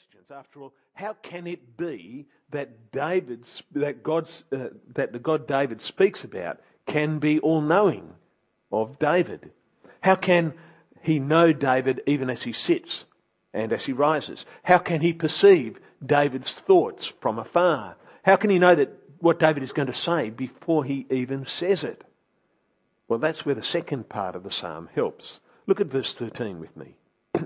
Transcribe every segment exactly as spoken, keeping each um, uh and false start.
questions. After all, how can it be that David's, that God's, uh, that the God David speaks about can be all-knowing of David? How can he know David even as he sits and as he rises? How can he perceive David's thoughts from afar? How can he know that what David is going to say before he even says it? Well, that's where the second part of the psalm helps. Look at verse thirteen with me.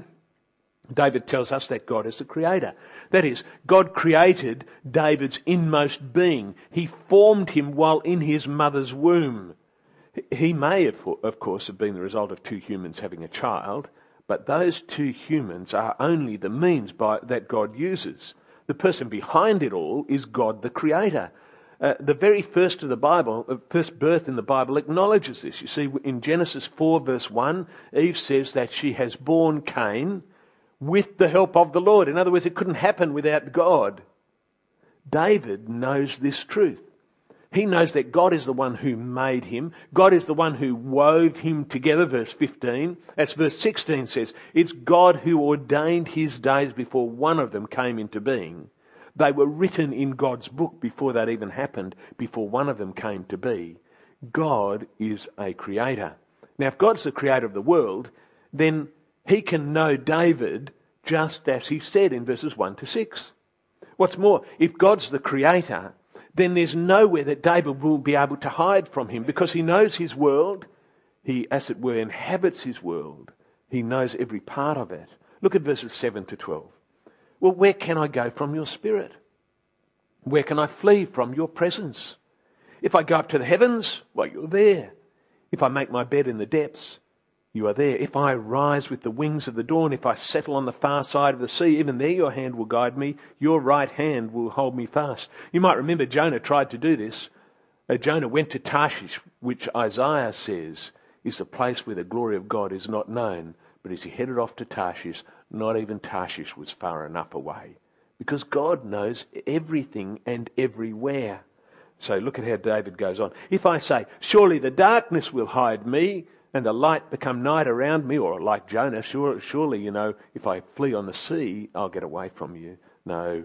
David tells us that God is the creator. That is, God created David's inmost being. He formed him while in his mother's womb. He may, of course, have been the result of two humans having a child, but those two humans are only the means by, that God uses. The person behind it all is God the creator. Uh, the very first of the Bible, uh, first birth in the Bible acknowledges this. You see, in Genesis four verse one, Eve says that she has borne Cain with the help of the Lord. In other words, it couldn't happen without God. David knows this truth. He knows that God is the one who made him. God is the one who wove him together, verse fifteen. As verse sixteen says, it's God who ordained his days before one of them came into being. They were written in God's book before that even happened, before one of them came to be. God is a creator. Now, if God's the creator of the world, then he can know David just as he said in verses one to six. What's more, if God's the creator, then there's nowhere that David will be able to hide from him, because he knows his world. He, as it were, inhabits his world. He knows every part of it. Look at verses seven to twelve. Well, where can I go from your spirit? Where can I flee from your presence? If I go up to the heavens, well, you're there. If I make my bed in the depths, you are there. If I rise with the wings of the dawn, if I settle on the far side of the sea, even there your hand will guide me. Your right hand will hold me fast. You might remember Jonah tried to do this. Uh, Jonah went to Tarshish, which Isaiah says is the place where the glory of God is not known. But as he headed off to Tarshish, not even Tarshish was far enough away. Because God knows everything and everywhere. So look at how David goes on. If I say, surely the darkness will hide me, and the light become night around me, or like Jonah, sure, surely, you know, if I flee on the sea, I'll get away from you. No,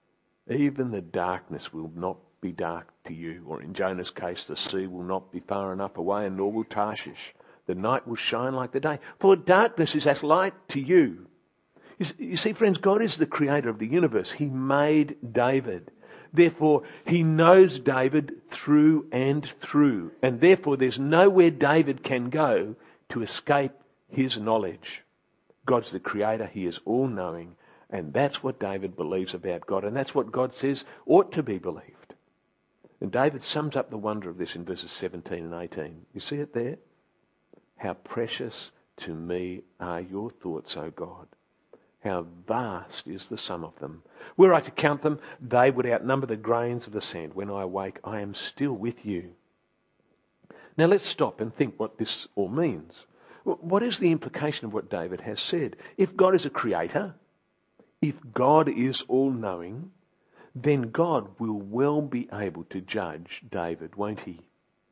even the darkness will not be dark to you. Or in Jonah's case, the sea will not be far enough away, and nor will Tarshish. The night will shine like the day. For darkness is as light to you. You see, friends, God is the creator of the universe. He made David. Therefore, he knows David through and through. And therefore, there's nowhere David can go to escape his knowledge. God's the creator. He is all-knowing. And that's what David believes about God. And that's what God says ought to be believed. And David sums up the wonder of this in verses seventeen and eighteen. You see it there? How precious to me are your thoughts, O God. How vast is the sum of them. Were I to count them, they would outnumber the grains of the sand. When I awake, I am still with you. Now let's stop and think what this all means. What is the implication of what David has said? If God is a creator, if God is all-knowing, then God will well be able to judge David, won't he?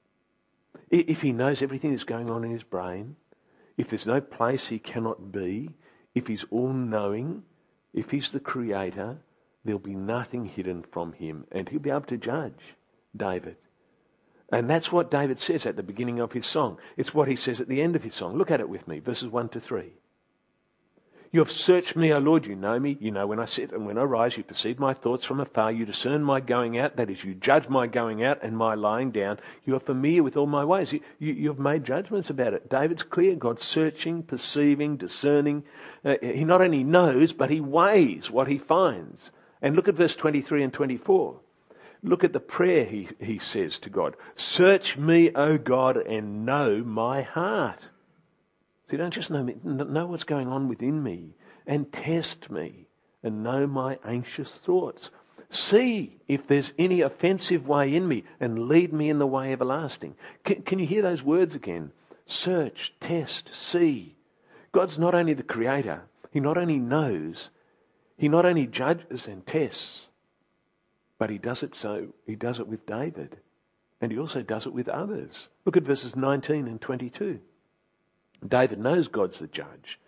If he knows everything that's going on in his brain, if there's no place he cannot be, if he's all-knowing, if he's the creator, there'll be nothing hidden from him, and he'll be able to judge David. And that's what David says at the beginning of his song. It's what he says at the end of his song. Look at it with me, verses one to three. You have searched me, O Lord, you know me. You know when I sit and when I rise. You perceive my thoughts from afar. You discern my going out. That is, you judge my going out and my lying down. You are familiar with all my ways. You, you, you've made judgments about it. David's clear. God's searching, perceiving, discerning. Uh, he not only knows, but he weighs what he finds. And look at verse twenty-three and twenty-four. Look at the prayer he, he says to God. Search me, O God, and know my heart. So you don't just know me, know what's going on within me, and test me and know my anxious thoughts. See if there's any offensive way in me and lead me in the way everlasting. Can, can you hear those words again? Search, test, see. God's not only the creator, he not only knows, he not only judges and tests, but he does it so, he does it with David. And he also does it with others. Look at verses nineteen and twenty-two. David knows God's the judge.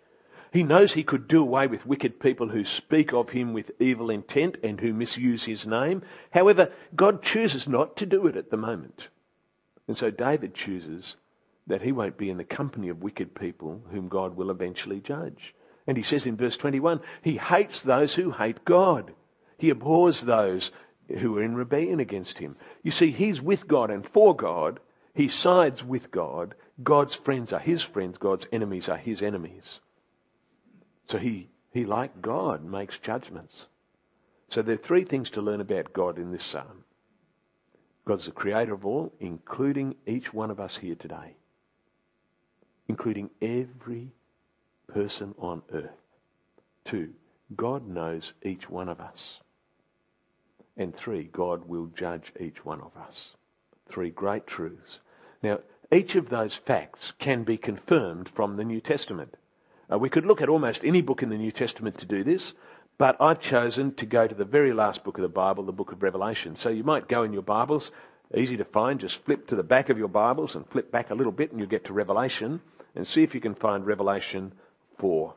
He knows he could do away with wicked people who speak of him with evil intent and who misuse his name. However, God chooses not to do it at the moment. And so David chooses that he won't be in the company of wicked people whom God will eventually judge. And he says in verse twenty-one, he hates those who hate God. He abhors those who are in rebellion against him. You see, he's with God and for God. He sides with God. God's friends are his friends. God's enemies are his enemies. So he, he, like God, makes judgments. So there are three things to learn about God in this psalm. God's the creator of all, including each one of us here today. Including every person on earth. Two, God knows each one of us. And three, God will judge each one of us. Three great truths. Now, each of those facts can be confirmed from the New Testament. Uh, we could look at almost any book in the New Testament to do this, but I've chosen to go to the very last book of the Bible, the book of Revelation. So you might go in your Bibles, easy to find, just flip to the back of your Bibles and flip back a little bit and you'll get to Revelation, and see if you can find Revelation four.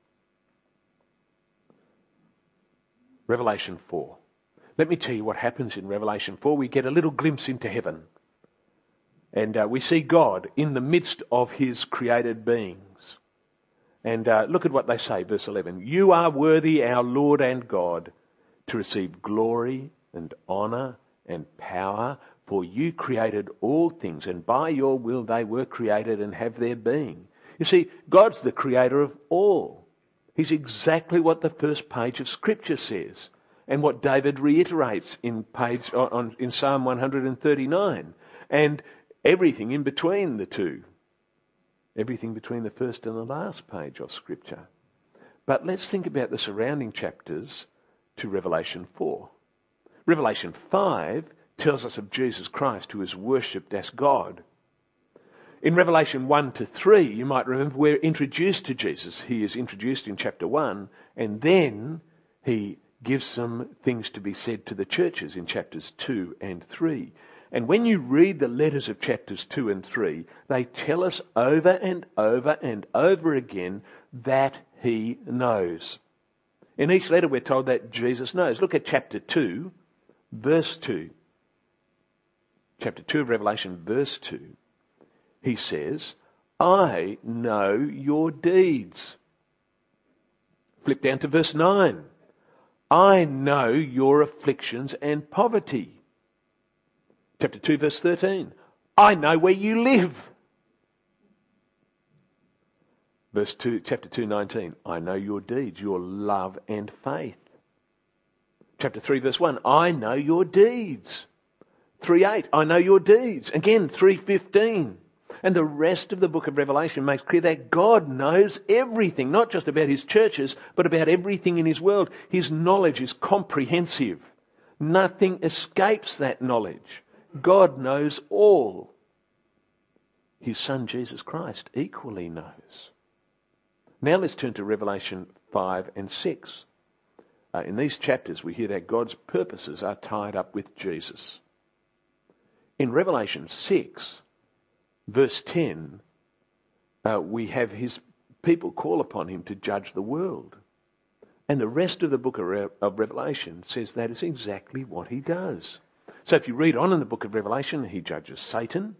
Revelation four. Let me tell you what happens in Revelation four. We get a little glimpse into heaven. And uh, we see God in the midst of his created beings. And uh, look at what they say, verse eleven. You are worthy, our Lord and God, to receive glory and honour and power, for you created all things, and by your will they were created and have their being. You see, God's the creator of all. He's exactly what the first page of Scripture says, and what David reiterates in page on, in Psalm one thirty-nine, and everything in between the two. Everything between the first and the last page of Scripture. But let's think about the surrounding chapters to Revelation four. Revelation five tells us of Jesus Christ, who is worshipped as God. In Revelation one to three, you might remember, we're introduced to Jesus. He is introduced in chapter one, and then he gives some things to be said to the churches in chapters two and three. And when you read the letters of chapters two and three, they tell us over and over and over again that he knows. In each letter we're told that Jesus knows. Look at chapter two, verse two. Chapter two of Revelation, verse two. He says, I know your deeds. Flip down to verse nine. I know your afflictions and poverty. Chapter two, verse thirteen. I know where you live. Verse two, chapter two, nineteen. I know your deeds, your love and faith. Chapter three, verse one. I know your deeds. three eight. I know your deeds. Again, three fifteen. And the rest of the book of Revelation makes clear that God knows everything, not just about his churches, but about everything in his world. His knowledge is comprehensive. Nothing escapes that knowledge. God knows all. His Son, Jesus Christ, equally knows. Now let's turn to Revelation five and six. Uh, in these chapters, we hear that God's purposes are tied up with Jesus. In Revelation six, verse ten, uh, we have his people call upon him to judge the world. And the rest of the book of, Re- of Revelation says that is exactly what he does. So if you read on in the book of Revelation, he judges Satan.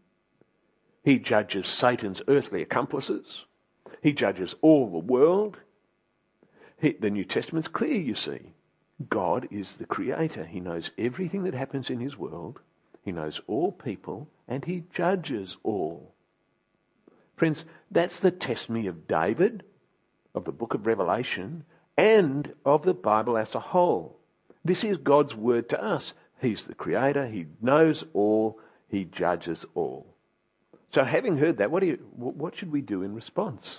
He judges Satan's earthly accomplices. He judges all the world. He, the New Testament's clear, you see. God is the creator. He knows everything that happens in his world. He knows all people, and he judges all. Friends, that's the testimony of David, of the book of Revelation, and of the Bible as a whole. This is God's word to us. He's the creator. He knows all. He judges all. So having heard that, what do you, what should we do in response?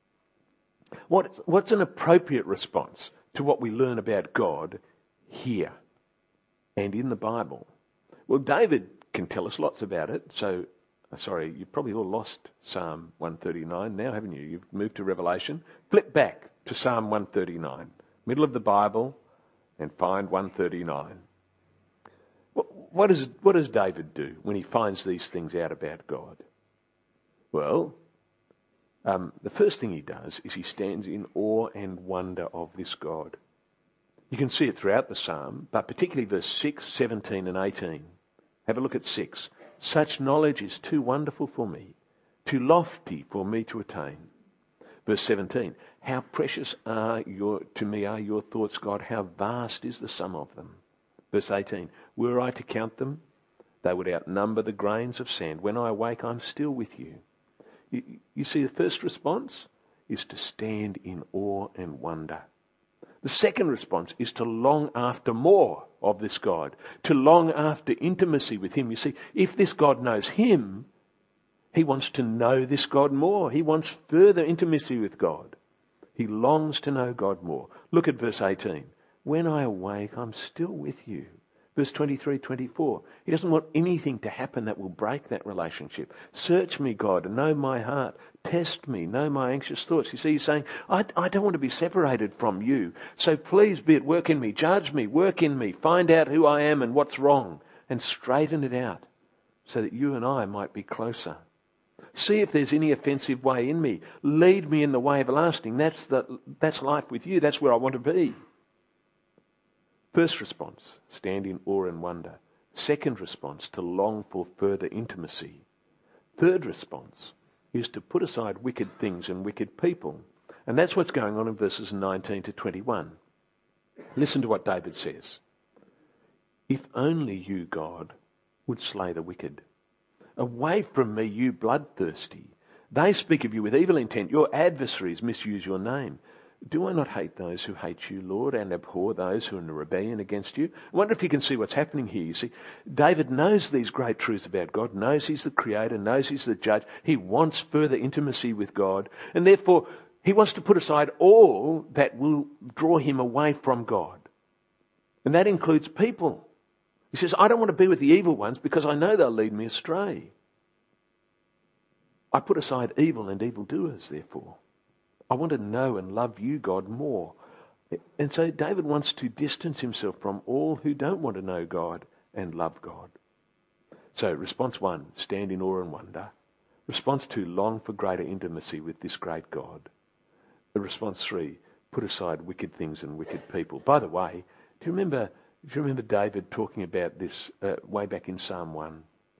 What, what's an appropriate response to what we learn about God here and in the Bible? Well, David can tell us lots about it. So, sorry, you've probably all lost Psalm one thirty-nine now, haven't you? You've moved to Revelation. Flip back to Psalm one thirty-nine, middle of the Bible, and find one thirty-nine. What does, what does David do when he finds these things out about God? Well, Um, the first thing he does is he stands in awe and wonder of this God. You can see it throughout the psalm, but particularly verse six, seventeen and eighteen. Have a look at six. Such knowledge is too wonderful for me, too lofty for me to attain. Verse seventeen. How precious are your, to me are your thoughts, God. How vast is the sum of them. Verse eighteen. Were I to count them, they would outnumber the grains of sand. When I awake, I'm still with you. You, you see, the first response is to stand in awe and wonder. The second response is to long after more of this God, to long after intimacy with him. You see, if this God knows him, he wants to know this God more. He wants further intimacy with God. He longs to know God more. Look at verse eighteen. When I awake, I'm still with you. Verse twenty-three, twenty-four. He doesn't want anything to happen that will break that relationship. Search me, God, and know my heart. Test me, know my anxious thoughts. You see, he's saying, I, I don't want to be separated from you. So please be at work in me. Judge me, work in me. Find out who I am and what's wrong. And straighten it out so that you and I might be closer. See if there's any offensive way in me. Lead me in the way everlasting. That's, the, that's life with you. That's where I want to be. First response, stand in awe and wonder. Second response, to long for further intimacy. Third response is to put aside wicked things and wicked people. And that's what's going on in verses nineteen to twenty-one. Listen to what David says. If only you, God, would slay the wicked. Away from me, you bloodthirsty. They speak of you with evil intent. Your adversaries misuse your name. Do I not hate those who hate you, Lord, and abhor those who are in rebellion against you? I wonder if you can see what's happening here. You see, David knows these great truths about God, knows he's the creator, knows he's the judge. He wants further intimacy with God, and therefore he wants to put aside all that will draw him away from God. And that includes people. He says, I don't want to be with the evil ones because I know they'll lead me astray. I put aside evil and evildoers, therefore. I want to know and love you, God, more. And so David wants to distance himself from all who don't want to know God and love God. So response one, stand in awe and wonder. Response two, long for greater intimacy with this great God. The response three, put aside wicked things and wicked people. By the way, do you remember, do you remember David talking about this uh, way back in Psalm one?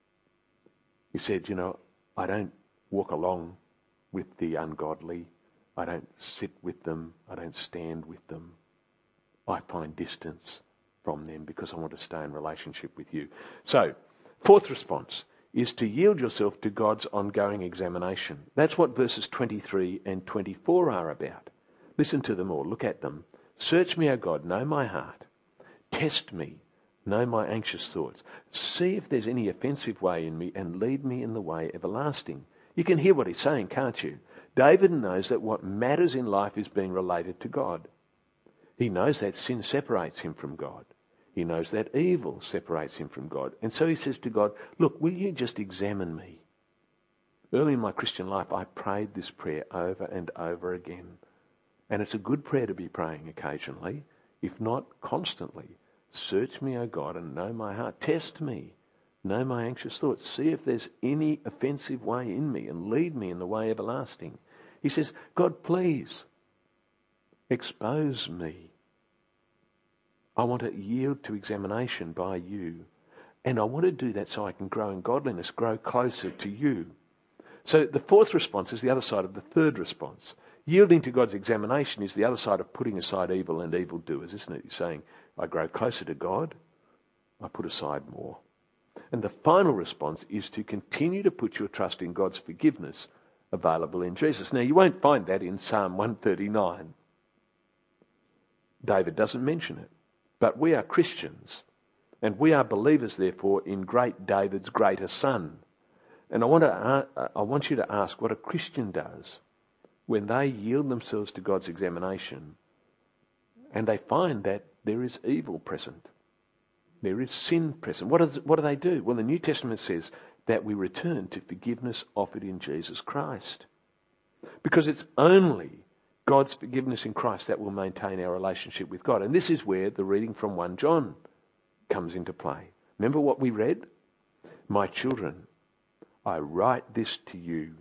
He said, you know, I don't walk along with the ungodly. I don't sit with them. I don't stand with them. I find distance from them because I want to stay in relationship with you. So, fourth response is to yield yourself to God's ongoing examination. That's what verses twenty-three and twenty-four are about. Listen to them all. Look at them. Search me, O God, know my heart. Test me, know my anxious thoughts. See if there's any offensive way in me and lead me in the way everlasting. You can hear what he's saying, can't you? David knows that what matters in life is being related to God. He knows that sin separates him from God. He knows that evil separates him from God. And so he says to God, look, will you just examine me? Early in my Christian life, I prayed this prayer over and over again. And it's a good prayer to be praying occasionally, if not constantly. Search me, O God, and know my heart. Test me. Know my anxious thoughts. See if there's any offensive way in me and lead me in the way everlasting. He says, God, please expose me. I want to yield to examination by you. And I want to do that so I can grow in godliness, grow closer to you. So the fourth response is the other side of the third response. Yielding to God's examination is the other side of putting aside evil and evildoers, isn't it? You're saying, I grow closer to God, I put aside more. And the final response is to continue to put your trust in God's forgiveness available in Jesus. Now, you won't find that in Psalm one thirty-nine. David doesn't mention it. But we are Christians, and we are believers, therefore, in great David's greater son. And I want to, I want you to ask what a Christian does when they yield themselves to God's examination and they find that there is evil present. There is sin present. What, is, what do they do? Well, the New Testament says that we return to forgiveness offered in Jesus Christ. Because it's only God's forgiveness in Christ that will maintain our relationship with God. And this is where the reading from First John comes into play. Remember what we read? My children, I write this to you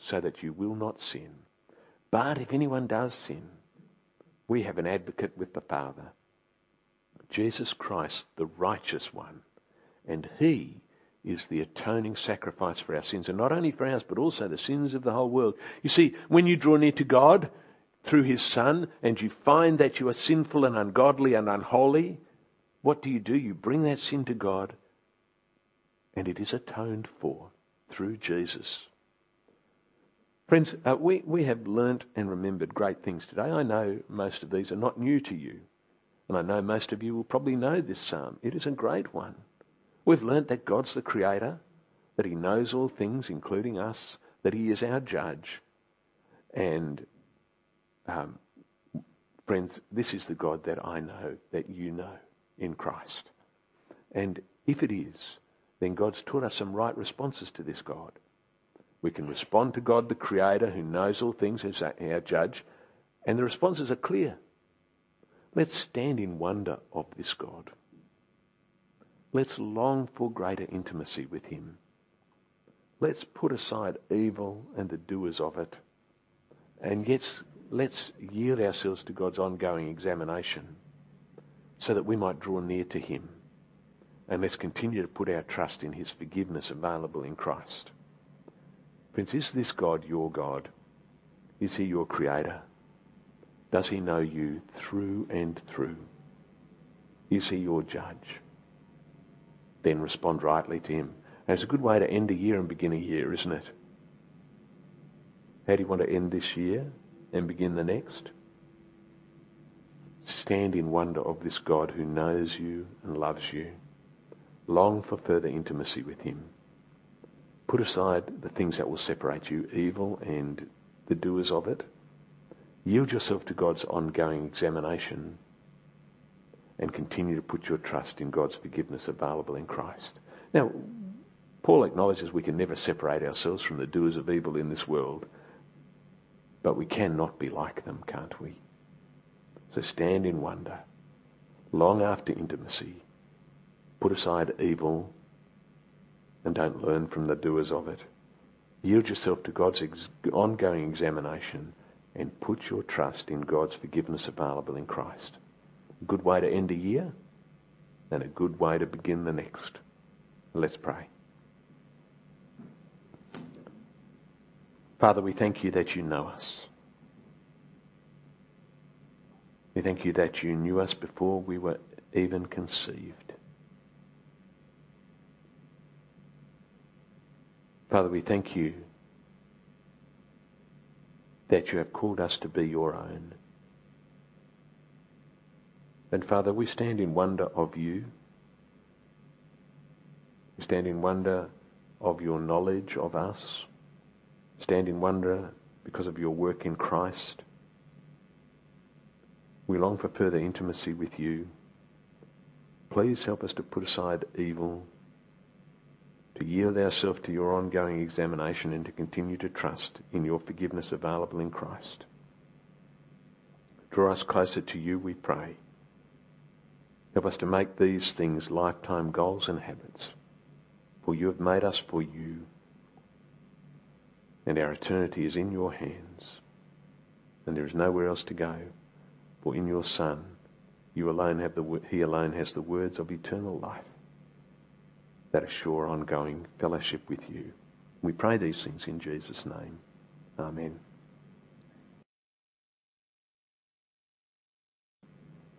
so that you will not sin. But if anyone does sin, we have an advocate with the Father, Jesus Christ, the righteous one, and he is the atoning sacrifice for our sins, and not only for ours, but also the sins of the whole world. You see, when you draw near to God through his Son, and you find that you are sinful and ungodly and unholy, what do you do? You bring that sin to God, and it is atoned for through Jesus. Friends, uh, we, we have learnt and remembered great things today. I know most of these are not new to you, and I know most of you will probably know this psalm. It is a great one. We've learnt that God's the Creator, that he knows all things, including us, that he is our judge. And, um, friends, this is the God that I know, that you know in Christ. And if it is, then God's taught us some right responses to this God. We can respond to God, the Creator, who knows all things, who's our judge, and the responses are clear. Let's stand in wonder of this God. Let's long for greater intimacy with him. Let's put aside evil and the doers of it. And yet, let's yield ourselves to God's ongoing examination so that we might draw near to him. And let's continue to put our trust in his forgiveness available in Christ. Friends, is this God your God? Is he your Creator? Does he know you through and through? Is he your judge? Then respond rightly to him. And it's a good way to end a year and begin a year, isn't it? How do you want to end this year and begin the next? Stand in wonder of this God who knows you and loves you. Long for further intimacy with him. Put aside the things that will separate you, evil and the doers of it. Yield yourself to God's ongoing examination and continue to put your trust in God's forgiveness available in Christ. Now, Paul acknowledges we can never separate ourselves from the doers of evil in this world, but we cannot be like them, can't we? So stand in wonder, long after intimacy. Put aside evil and don't learn from the doers of it. Yield yourself to God's ex- ongoing examination and put your trust in God's forgiveness available in Christ. A good way to end a year and a good way to begin the next. Let's pray. Father, we thank you that you know us. We thank you that you knew us before we were even conceived. Father, we thank you that you have called us to be your own. And Father, we stand in wonder of you. We stand in wonder of your knowledge of us. Stand in wonder because of your work in Christ. We long for further intimacy with you. Please help us to put aside evil, to yield ourselves to your ongoing examination and to continue to trust in your forgiveness available in Christ. Draw us closer to you, we pray. Help us to make these things lifetime goals and habits, for you have made us for you, and our eternity is in your hands, and there is nowhere else to go, for in your Son, you alone have the, he alone has the words of eternal life that assure ongoing fellowship with you. We pray these things in Jesus' name. Amen.